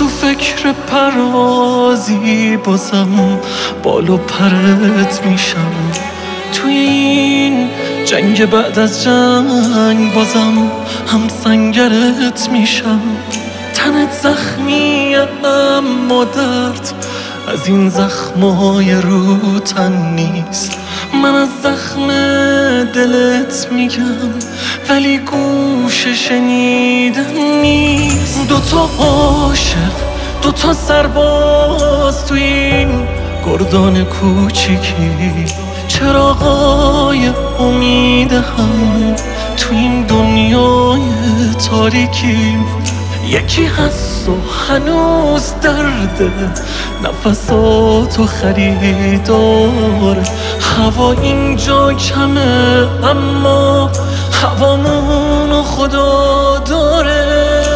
تو فکر پروازی بازم بال و پرت میشم. توی این جنگ بعد از جنگ بازم هم سنگرت میشم. تنت زخمیه اما درد از این زخمای رو تن نیست. من از زخم دلت میگم ولی گوش شنیدن نیست. دوتا عاشق دوتا سرباز توی این گردان کوچیکی، چراغای امید هم تو این دنیای تاریکی. یکی هست و هنوز درده نفساتو خریدار. هوا اینجا کمه اما هوامونو خدا داره.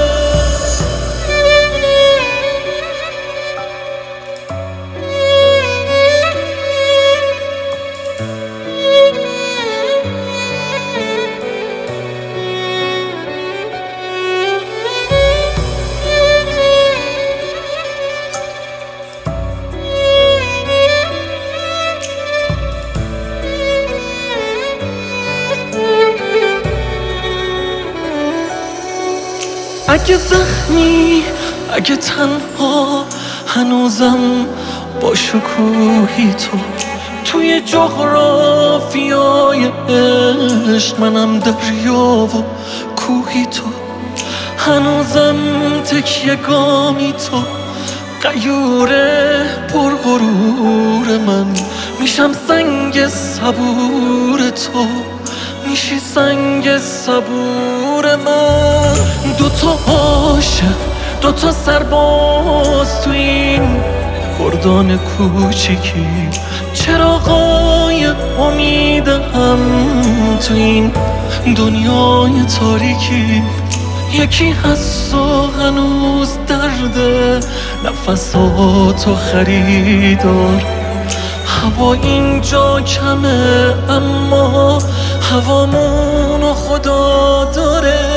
اگه زخمی اگه تنها هنوزم با شکوهی تو توی جغرافیای عشق، منم دریا و کوهی تو. هنوزم تکیه گامی تو غیوره پرغرور من. میشم سنگ صبور تو میشی سنگ صبور من. دوتا عاشق دوتا سرباز تو این گردان کوچیکی، چراغای امید هم تو این دنیای تاریکی. یکی هست و هنوز درده نفساتو خریدار. هوا اینجا کمه اما هوامونو خدا داره.